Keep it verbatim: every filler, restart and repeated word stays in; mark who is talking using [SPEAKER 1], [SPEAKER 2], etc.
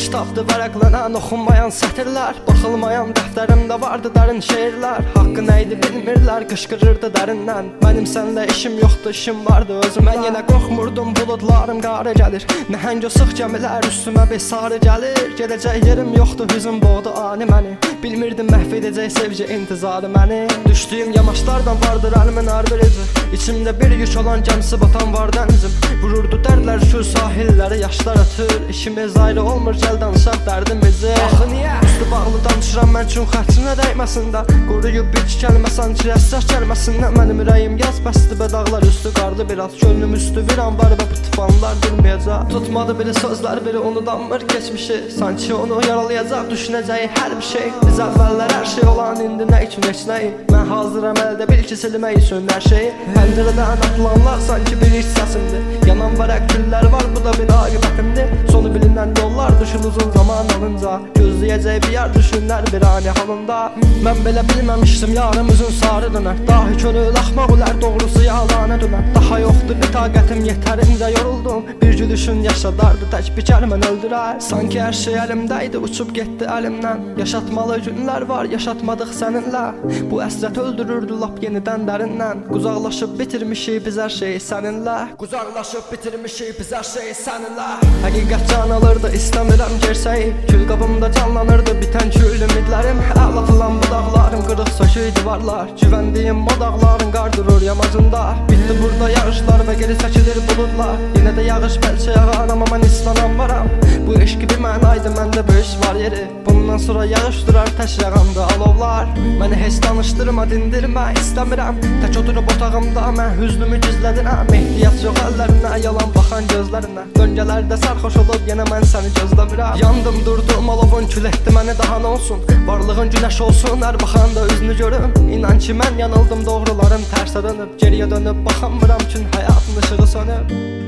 [SPEAKER 1] kitabdı vərəqlənən oxunmayan sətirlər, baxılmayan dəftərimdə vardı dərin şeirlər. Haqqı nəydi bilmirlər, qışqırırdı dərindən. Mənim sənlə işim yoxdu, işim vardı özüm. Mən yenə qorxmurdum, buludlarım qarı gəlir. Nəhəng o sıx gəmilər üstümə bir sarı gəlir. Gedəcək yerim yoxdu, hüzün boğdu ani məni. Bilmirdim məhv edəcək sevgi intizarı məni. Düşdüyüm yamaçlardan vardır əlimin hər bir izi. İçimdə bir yük olan gəmsi batan var dənizim. Vururdu dərdlər şu sahilləri, yaşlar ötür. İşimiz ayrı olmur, gəl danışaq dərdimizi. Axı niyə? Üstü bağlı danışıram mən üçün xərçinə dəyməsində. Qoruyub bir iki kəlmə sanki əsrək kəlməsindən. Mənim ürəyim yaz bəsdi və dağlar üstü qarlı biraz. Gönlüm üstü bir an var və bu tufanlar durmayacaq. Tutmadı biri sözlər, biri unudanmır geçmişi. Sanki onu yaralayacaq düşünəcəyi hər bir şey. Biz əvvəllər hər şey olan indi nə üçün heç nəyi. Mən hazıram əldə bil ki silmək üçün hər şeyi. Pəncərədən atılanlar sanki bir iç səsimdir. Yanan vərək güllər var, bu da bir aqibətimdir. Sonu bilinən yollar düşün uzun zaman alınca. Gözləyəcək bir yer düşünlər bir ani halında. Mən belə bilməmişdim yarımızın sarı dönər. Dahi könül axmaq olar, doğrusu yalana dönər. Daha yoxdur bir taqətim, yetərincə yoruldum. Bir gülüşün yaşadardı tək bir kəlmən öldürər. Sanki hər şey əlimdəydi, uçub getdi əlimdən. Yaşatmalı günlər var, yaşatmadıq səninlə. Bu əsrət öldürürdü lap yenidən dərindən. Qucaqlaşıb bitirmişik biz hər şeyi səninlə. Qucaqlaşıb bitirmişik biz hər şeyi səninlə. Həqiqət can alırdı, istəmirəm gerçəyi. Kül qabımda canlanırdı bitən kül ümidlərim. Əlatılan bu dağların, qırıq sökük divarlar. Güvəndiyim o dağların qar durur yamacında. Bitti burada yağışlar və geri çəkilir buludlar. Yenə də yağış bəlkə yağar, amma mən islananmaram. Bu eşq bir mənaydı, məndə böyük var yeri. Bundan sonra yağış durar, tək yağanda alovlar. Məni heç danışdırma, dindirmə, istəmirəm. Tək oturub otağımda mən hüznümü gizlədirəm. Ehtiyac yox əllərinə, yalan baxan gözlərinə. Döngələrdə sərxoş olub yenə mən səni gözləmirəm. Yandım durdum, alovun kül etdi məni, daha nə olsun. Varlığın günəş olsun, hər baxanda üzünü görüm. İnan ki mən yanıldım, doğrularım tərsə dönüb. Geriyə dönüb baxamıram, çünki həyatın ışığı sönüb.